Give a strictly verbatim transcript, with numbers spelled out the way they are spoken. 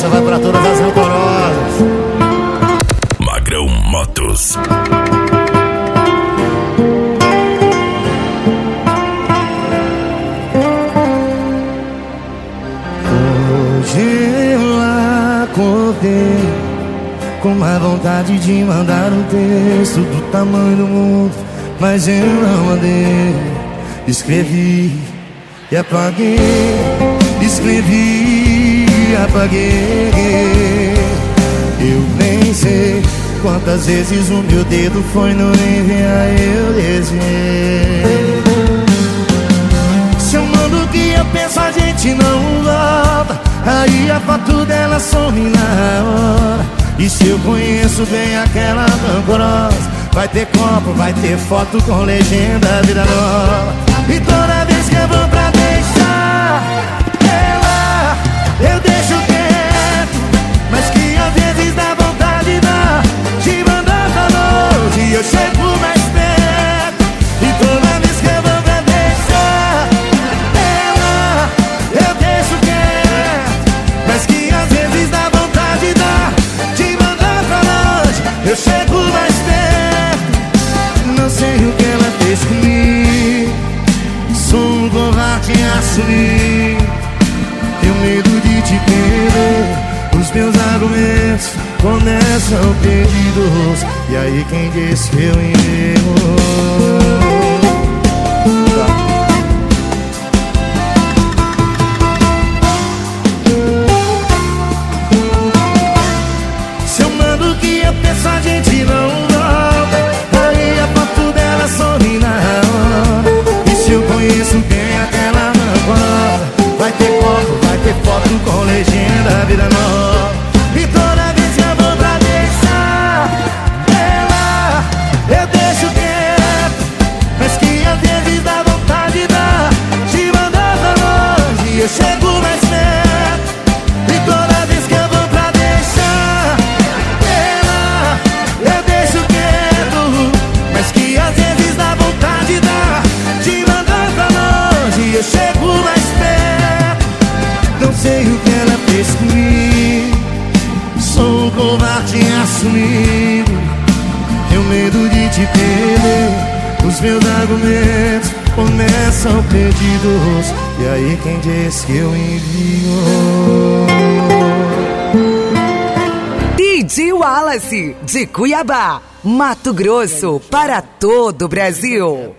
Essa vai pra todas as rancorosas. Magrão Motos. Hoje eu acordei com uma vontade de mandar um texto do tamanho do mundo, mas eu não mandei. Escrevi e apaguei, escrevi e apaguei. Eu nem sei quantas vezes o meu dedo foi no enviar, eu desenhei. Se eu mando o que eu penso, a gente não volta. Aí a foto dela some na hora. E se eu conheço bem aquela rancorosa, vai ter copo, vai ter foto com legenda vida nova. E toda vez que eu vou pra deixar ela, eu deixo quieto, mas que às vezes dá vontade dá de mandar pra longe e eu chego mais perto. E toda vez que eu vou pra deixar ela, eu deixo quieto, mas que às vezes dá vontade dá de mandar pra longe, eu chego mais perto. Não sei o que ela fez comigo, sou um covarde a assumir. Tenho medo de te perder, os meus argumentos começam perdidos. E aí quem disse que eu erro? Se eu mando o que eu penso, a gente não volta. Aí a foto dela some na hora. E se eu conheço bem aquela rancorosa, vai ter foto, vai ter foto com legenda vida nova. E toda vez que eu vou pra deixar ela, eu deixo quieto, mas que às vezes dá vontade dá de mandar pra longe e eu chego mais perto. E toda vez que eu vou pra deixar ela, eu deixo quieto, mas que às vezes dá vontade dá de mandar pra longe e eu chego mais perto. Não sei o que ela fez comigo, sou um covarde assumido. Tenho medo de te perder, os meus argumentos começam perdidos. E aí quem diz que eu envio? D J Wallace, de Cuiabá, Mato Grosso, para todo o Brasil.